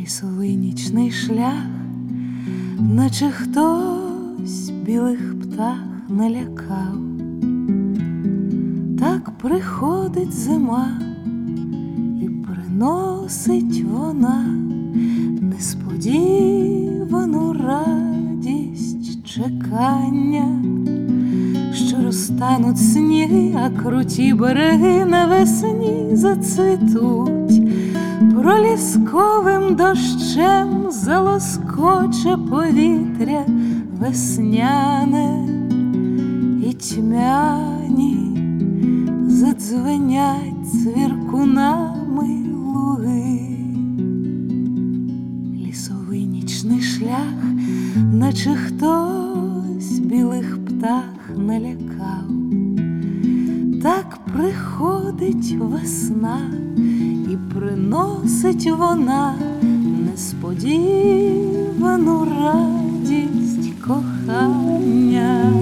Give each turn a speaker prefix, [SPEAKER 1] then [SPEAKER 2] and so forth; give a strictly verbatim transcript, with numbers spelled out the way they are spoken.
[SPEAKER 1] лісовий нічний шлях, наче хтось білих птах налякав. Так приходить зима, і приносить вона несподівану радість чекання, що розтануть сніги, а круті береги навесні зацвітуть. Пролісковим дощем залоскоче повітря весняне, і тьмяні задзвенять цвіркунами луги. Лісовий нічний шлях, наче хтось білих птах налякав. Так приходить весна, і приносить вона несподівану радість кохання.